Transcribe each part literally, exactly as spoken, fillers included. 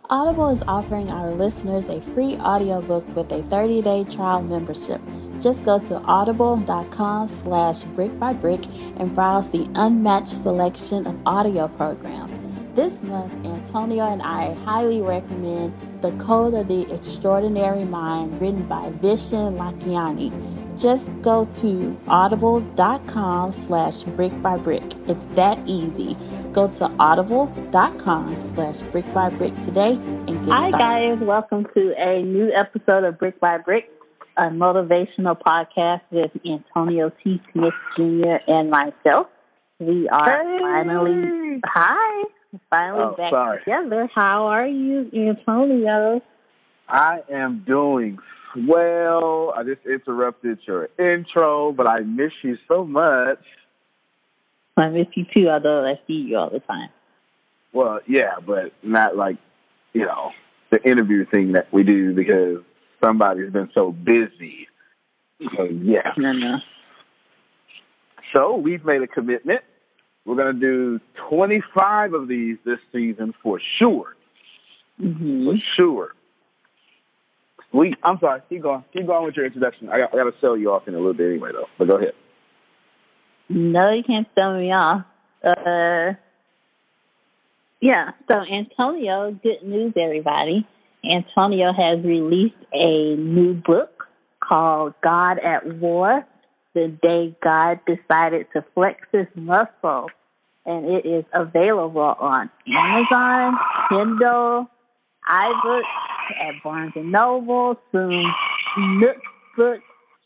Audible is offering our listeners a free audiobook with a thirty-day trial membership. Just go to audible.com slash brick by brick and browse the unmatched selection of audio programs. This month, Antonio and I highly recommend The Code of the Extraordinary Mind, written by Vishen Lakhiani. Just go to audible.com slash brick by brick. It's that easy. Go to audible.com slash brick by brick today and get Hi, started. Hi, guys. Welcome to a new episode of Brick by Brick, a motivational podcast with Antonio T. Smith Junior and myself. We are hey. finally, hi, finally oh, back sorry. together. How are you, Antonio? I am doing well. I just interrupted your intro, but I miss you so much. I miss you too, although I see you all the time. Well, yeah, but not like, you know, the interview thing that we do because somebody's been so busy. So, yeah. No, no. So we've made a commitment. We're going to do twenty-five of these this season for sure. Mm-hmm. For sure. We, I'm sorry. Keep going. Keep going with your introduction. I got, I got to sell you off in a little bit anyway, though. But go ahead. No, you can't sell me off. Uh, yeah. So Antonio, good news, everybody. Antonio has released a new book called God at War: The Day God Decided to Flex His Muscle, and it is available on Amazon, Kindle, iBooks, at Barnes and Noble, soon Nook Books,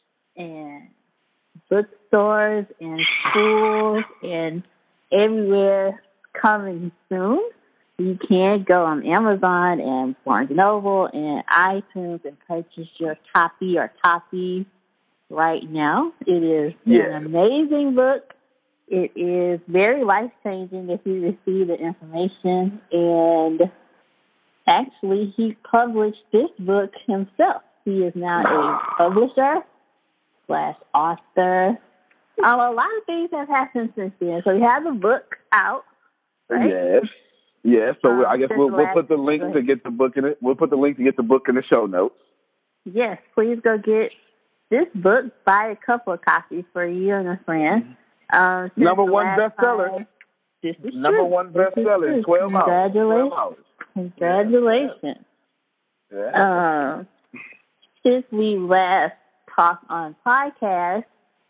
and bookstores and schools and everywhere coming soon. You can go on Amazon and Barnes and Noble and iTunes and purchase your copy or copies right now. It is yeah. an amazing book. It is very life-changing if you receive the information. And actually, he published this book himself. He is now a publisher slash author. Um, a lot of things have happened since then. So we have the book out, right? Yes. Yes. So um, I guess we'll, we'll put the link to get the book in it. We'll put the link to get the book in the show notes. Yes, please go get this book. Buy a couple of copies for you and a friend. Um, Number one bestseller. Time, this is Number true. one bestseller in twelve hours. Congratulations. twelve hours. Congratulations. Yeah. Yeah. Um, since we last talked on podcast,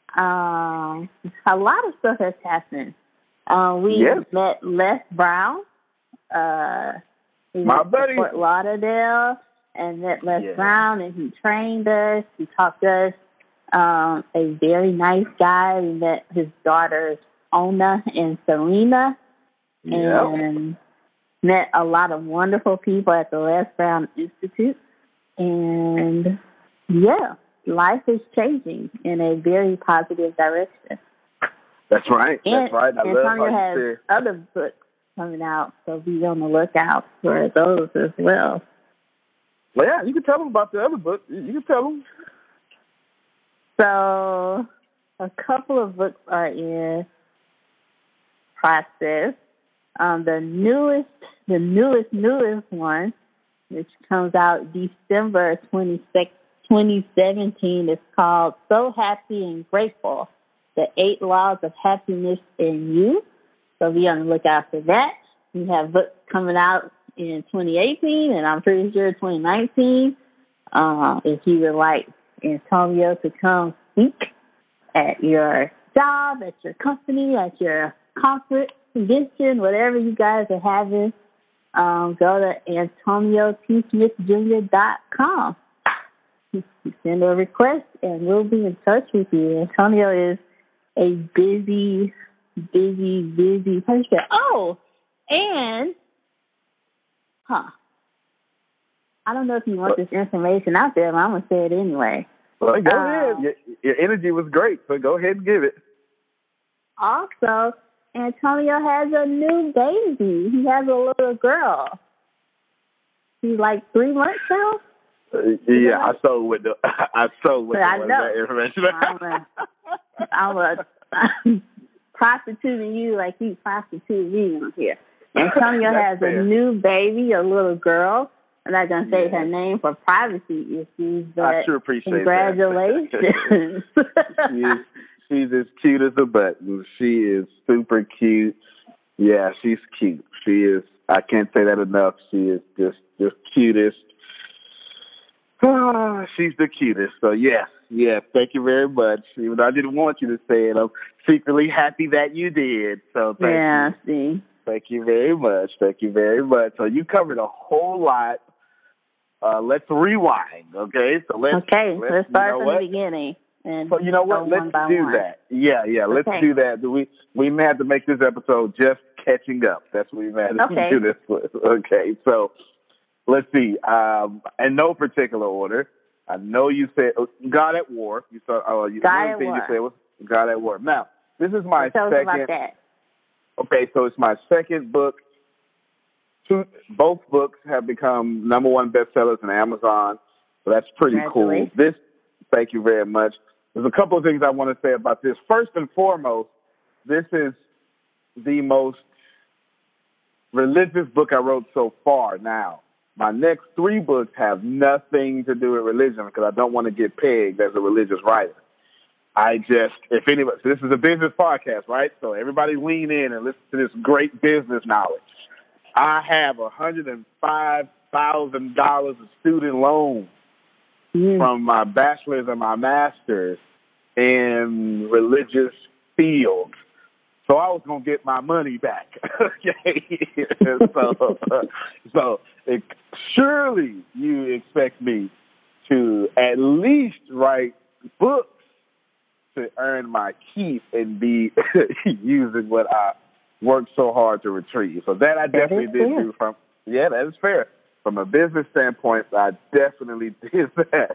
um, a lot of stuff has happened. Uh, we yes. met Les Brown. Uh, we My went buddy. to Fort Lauderdale and met Les yeah. Brown, and he trained us. He taught us. Um, a very nice guy. We met his daughters, Ona and Serena, yep. and met a lot of wonderful people at the Les Brown Institute. And, yeah, life is changing in a very positive direction. That's right. And, That's right. I and love Sonia how has you other books coming out, so be on the lookout for those as well. Well, yeah, you can tell them about the other book. You can tell them. So a couple of books are in process. Um, the newest, the newest, newest one, which comes out December twenty-sixth, twenty seventeen, is called So Happy and Grateful: The Eight Laws of Happiness in You. So be on the lookout for that. We have books coming out in twenty eighteen, and I'm pretty sure twenty nineteen. Uh, if you would like Antonio to come speak at your job, at your company, at your conference, convention, whatever you guys are having, um, go to antonio t smith junior dot com. Send a request, and we'll be in touch with you. Antonio is a busy, busy, busy person. Oh, and, huh, I don't know if you want this information out there, but I'm going to say it anyway. Well, go uh, ahead. Your, your energy was great, so go ahead and give it. Also, Antonio has a new baby. He has a little girl. She's like three months now. Uh, yeah, I sold with the I sold with the, I know. that information. I'm a, I'm a prostituting you like you prostitute me on here. Antonio has fair. a new baby, a little girl. I'm not going to say yeah. her name for privacy issues, but I sure appreciate congratulations. that. she is, she's as cute as a button. She is super cute. Yeah, she's cute. She is, I can't say that enough. She is just, just cutest. Oh, she's the cutest. So, yes, yes, thank you very much. Even though I didn't want you to say it, I'm secretly happy that you did. So, thank yeah, you. see. Thank you very much. Thank you very much. So, you covered a whole lot. Uh, let's rewind, okay? So, let's, okay, let's, let's start you know from what? the beginning. And so, you know what? Let's do one. that. Yeah, yeah, let's okay. do that. We, we may have to make this episode just catching up. That's what we may have to okay. do this with. Okay, so, let's see. Um, in no particular order. I know you said God at War. You saw. Oh, you, God one at thing War. you said was God at War. Now, this is my so tell second. Us about that. Okay, so it's my second book. Two, both books have become number one bestsellers on Amazon, so that's pretty cool. This, thank you very much. There's a couple of things I want to say about this. First and foremost, this is the most religious book I wrote so far. Now, my next three books have nothing to do with religion because I don't want to get pegged as a religious writer. I just, if anybody, so this is a business podcast, right? So everybody lean in and listen to this great business knowledge. I have one hundred five thousand dollars of student loans mm. from my bachelor's and my master's in religious fields. So I was going to get my money back. Okay. so, so it, surely you expect me to at least write books to earn my keep and be using what I worked so hard to retrieve. So that I definitely that did fair. do from, yeah, that is fair. From a business standpoint, I definitely did that.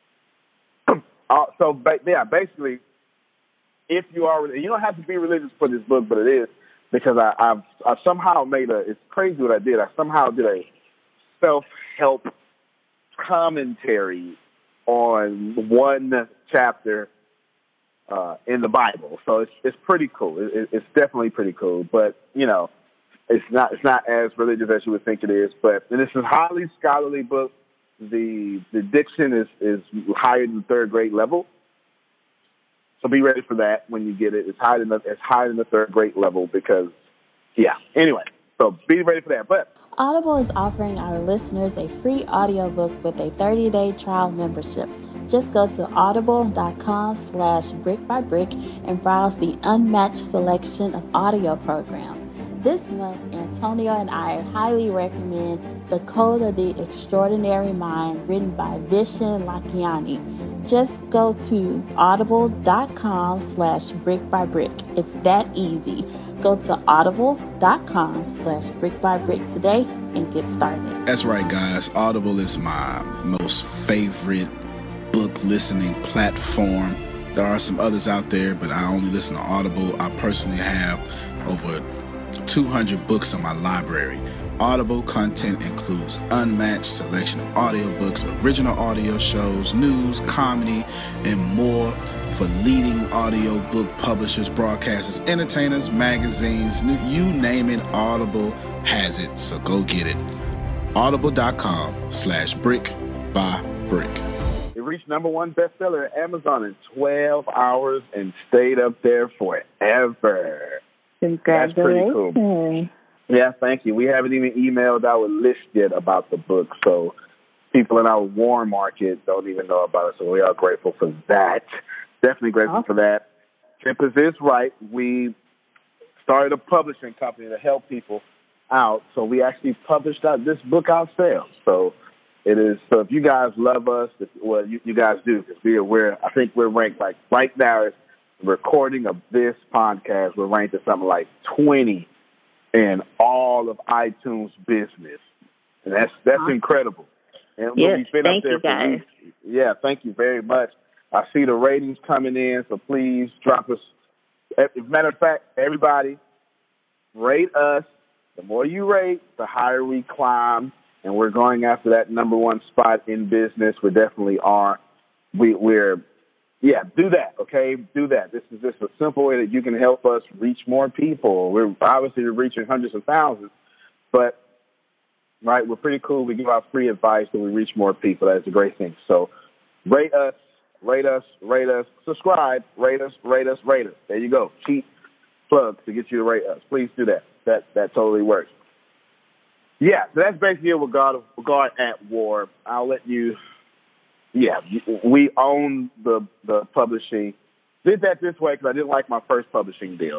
uh, so, yeah, basically, if you are, you don't have to be religious for this book, but it is because I, I've, I've somehow made a, it's crazy what I did. I somehow did a self-help commentary on one chapter uh, in the Bible. So it's, it's pretty cool. It, it's definitely pretty cool, but you know, it's not, it's not as religious as you would think it is, but and this is a highly scholarly book. The, the diction is, is higher than the third grade level. So be ready for that when you get it. It's higher than the, it's higher than the third grade level because, yeah. Anyway, so be ready for that. But Audible is offering our listeners a free audiobook with a thirty-day trial membership. Just go to audible.com slash brick by brick and browse the unmatched selection of audio programs. This month, Antonio and I highly recommend The Code of the Extraordinary Mind, written by Vishen Lakhiani. Just go to audible.com slash brick by brick. It's that easy. Go to audible.com slash brick by brick today and get started. That's right, guys. Audible is my most favorite book listening platform. There are some others out there, but I only listen to Audible. I personally have over two hundred books in my library. Audible content includes unmatched selection of audiobooks, original audio shows, news, comedy, and more for leading audiobook publishers, broadcasters, entertainers, magazines, you name it, Audible has it. So go get it. Audible.com slash brick by brick. It reached number one bestseller at Amazon in twelve hours and stayed up there forever. Congratulations. That's pretty cool. Yeah, thank you. We haven't even emailed our list yet about the book, so people in our warm market don't even know about it, so we are grateful for that. Definitely grateful awesome. for that. Tempest is right. We started a publishing company to help people out, so we actually published out this book ourselves. So it is. So if you guys love us, if, well, you, you guys do, because we are, we're, I think we're ranked like right now, it's recording of this podcast, we're ranked at something like twenty in all of iTunes business. And that's that's awesome. incredible. And yes, we've been thank up there you for guys. weeks. Yeah, thank you very much. I see the ratings coming in, so please drop us. As a matter of fact, everybody, rate us. The more you rate, the higher we climb. And we're going after that number one spot in business. We definitely are. We, we're, yeah, do that, okay? Do that. This is just a simple way that you can help us reach more people. We're obviously reaching hundreds of thousands, But, right, we're pretty cool. We give out free advice and we reach more people. That's a great thing. So rate us, rate us, rate us, subscribe, rate us, rate us, rate us. There you go. Cheap plugs to get you to rate us. Please do that. That that totally works. Yeah, so that's basically it with God, God at War. I'll let you, yeah, we own the, the publishing. Did that this way because I didn't like my first publishing deal.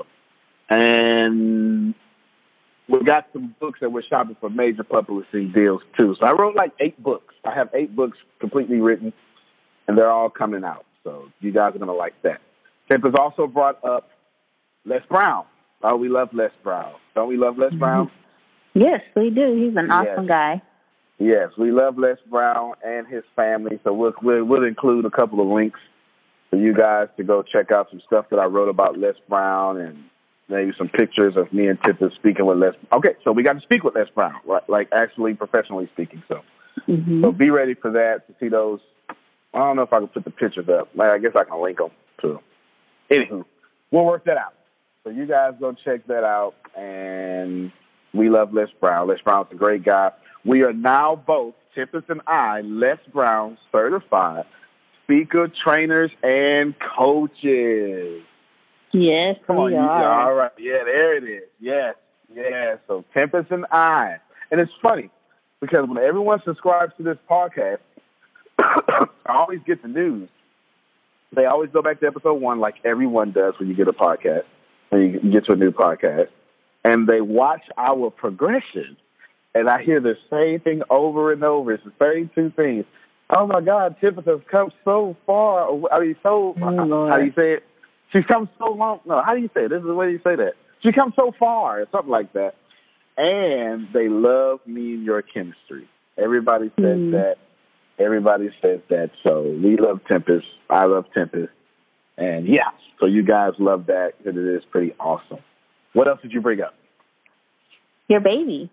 And we got some books that we're shopping for major publishing deals, too. So I wrote like eight books. I have eight books completely written, and they're all coming out. So you guys are going to like that. Temp has also brought up Les Brown. Oh, we love Les Brown. Don't we love Les Mm-hmm. Brown? Yes, we do. He's an awesome yes. guy. Yes, we love Les Brown and his family. So we'll, we'll, we'll include a couple of links for you guys to go check out some stuff that I wrote about Les Brown and maybe some pictures of me and Tippett speaking with Les. Okay, so we got to speak with Les Brown, right? Like actually professionally speaking. So, mm-hmm. so be ready for that to see those. I don't know if I can put the pictures up. I guess I can link them too. Anywho, we'll work that out. So you guys go check that out, and we love Les Brown. Les Brown's a great guy. We are now both, Tippett and I, Les Brown certified speaker, trainers, and coaches. Yes, Come on, we you, are. all right. Yeah, there it is. Yes, yes. So Tempest and I. And it's funny because when everyone subscribes to this podcast, I always get the news. They always go back to episode one like everyone does when you get a podcast, when you get to a new podcast. And they watch our progression. And I hear the same thing over and over. It's the same two things. Oh, my God, Tippett has come so far. I mean, so, oh, how do you say it? She's come so long. No, how do you say it? This is the way you say that. She come so far, or something like that. And they love me and your chemistry. Everybody says mm. that. Everybody says that. So we love Tempest. I love Tempest. And, yeah, so you guys love that because it is pretty awesome. What else did you bring up? Your baby.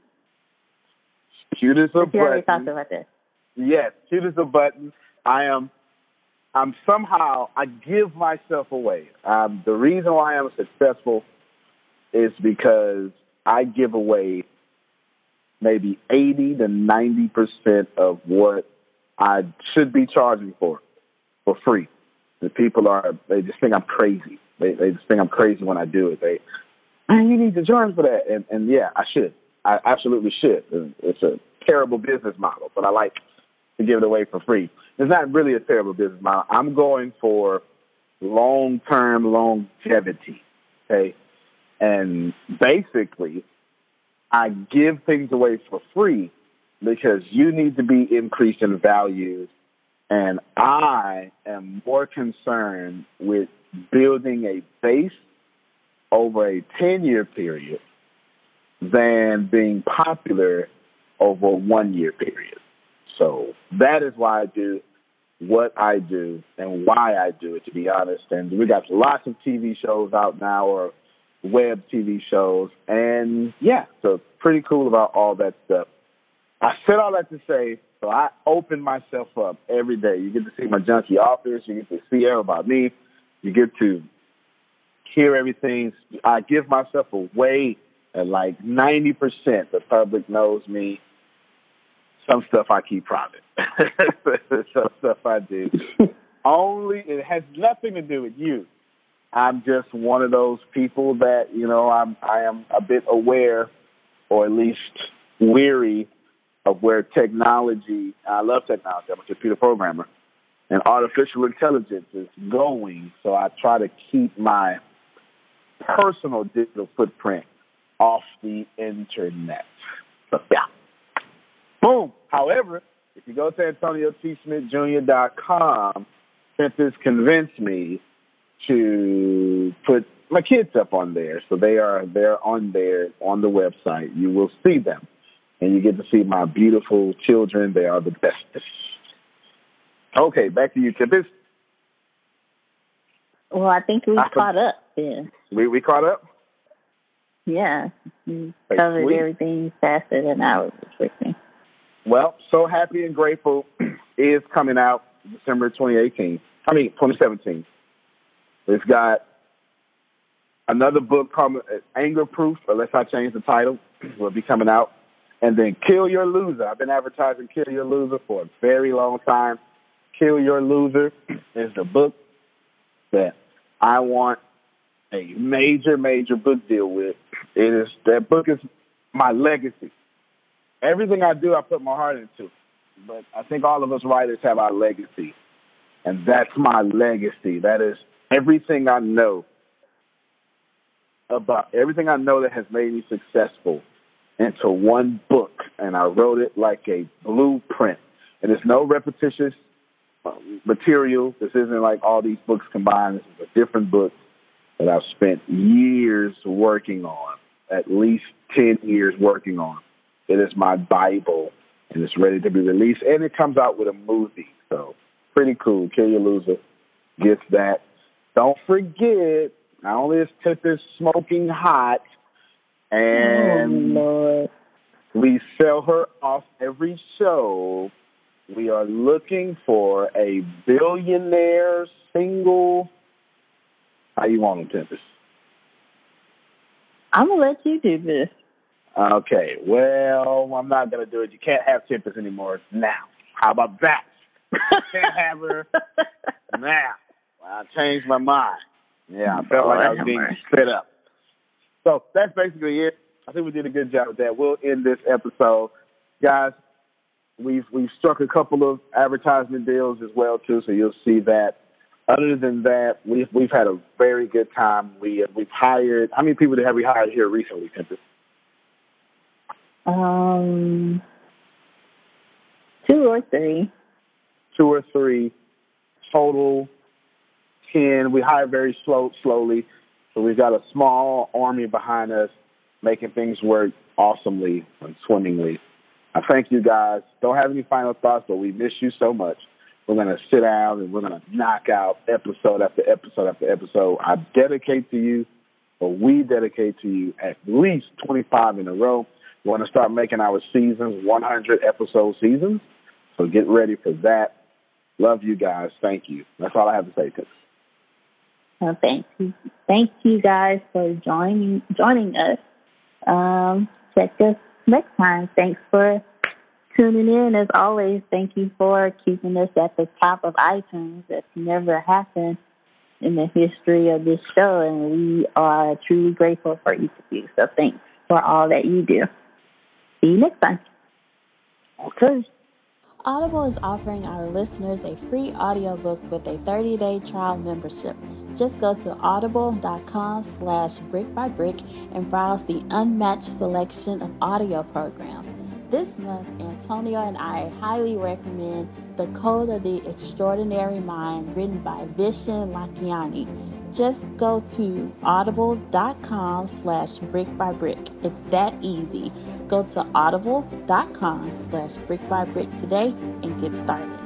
Cute as a button. You already talked about this. Yes, cute as a button. I am, I'm somehow, I give myself away. Um, the reason why I'm successful is because I give away maybe eighty to ninety percent of what I should be charging for, for free. The people are, they just think I'm crazy. They, they just think I'm crazy when I do it. They, man, you need to charge for that. And, and yeah, I should. I absolutely should. It's a terrible business model, but I like to give it away for free. It's not really a terrible business model. I'm going for long-term longevity, okay? And basically, I give things away for free because you need to be increased in value, and I am more concerned with building a base over a ten-year period than being popular over a one-year period. So that is why I do what I do and why I do it, to be honest. And we got lots of T V shows out now, or web T V shows. And, yeah, so pretty cool about all that stuff. I said all that to say, so I open myself up every day. You get to see my junkie authors. You get to see about me. You get to hear everything. I give myself away. And like ninety percent the public knows me. Some stuff I keep private. Some stuff I do. Only, it has nothing to do with you. I'm just one of those people that, you know, I'm, I am a bit aware, or at least weary of where technology, I love technology, I'm a computer programmer, and artificial intelligence is going. So I try to keep my personal digital footprint off the internet. So, yeah. Boom. However, if you go to Antonio T Smith Junior dot com, Tempest convinced me to put my kids up on there. So they are they're on there on the website. You will see them. And you get to see my beautiful children. They are the bestest. Okay, back to you, Tempest. Well, I think we I caught up then. We we caught up? Yeah. We Hey, covered sweet. everything faster than I was expecting. Well, So Happy and Grateful is coming out December twenty eighteen. I mean, twenty seventeen. It's got another book called Anger Proof, unless I change the title, will be coming out And then Kill Your Loser. I've been advertising Kill Your Loser for a very long time. Kill Your Loser is the book that I want a major, major book deal with. It is that book is my legacy. Everything I do, I put my heart into. But I think all of us writers have our legacy. And that's my legacy. That is everything I know about, everything I know that has made me successful into one book. And I wrote it like a blueprint. And there's no repetitious material. This isn't like all these books combined. This is a different book that I've spent years working on, at least ten years working on. It is my Bible, and it's ready to be released, and it comes out with a movie. So pretty cool. Kill Your Loser gets that. Don't forget, not only is Tempest smoking hot, and oh, we sell her off every show, we are looking for a billionaire single. How you want them, Tempest? I'm going to let you do this. Okay, well, I'm not going to do it. You can't have Tempest anymore now. How about that? You can't have her now. Well, I changed my mind. Yeah, I felt like I was being set up. So that's basically it. I think we did a good job with that. We'll end this episode. Guys, we've we've struck a couple of advertisement deals as well, too, so you'll see that. Other than that, we've, we've had a very good time. We, we've hired, how many people have we hired here recently, Tempest? Um, two or three. Two or three. Total ten. We hire very slow, slowly. So we've got a small army behind us making things work awesomely and swimmingly. I thank you guys. Don't have any final thoughts, but we miss you so much. We're going to sit down and we're going to knock out episode after episode after episode. I dedicate to you, or we dedicate to you, at least twenty-five in a row. We want to start making our seasons one hundred episode seasons. So get ready for that. Love you guys. Thank you. That's all I have to say, Tips. Well, thank you. Thank you guys for joining joining us. Um, check us next time. Thanks for tuning in. As always, thank you for keeping us at the top of iTunes. That's never happened in the history of this show, and we are truly grateful for each of you. So thanks for all that you do. See you next time. Okay. Audible is offering our listeners a free audiobook with a thirty-day trial membership. Just go to audible.com slash brick by brick and browse the unmatched selection of audio programs. This month, Antonio and I highly recommend The Code of the Extraordinary Mind, written by Vishen Lakhiani. Just go to audible.com slash brick by brick. It's that easy. Go to audible.com slash brick by brick today and get started.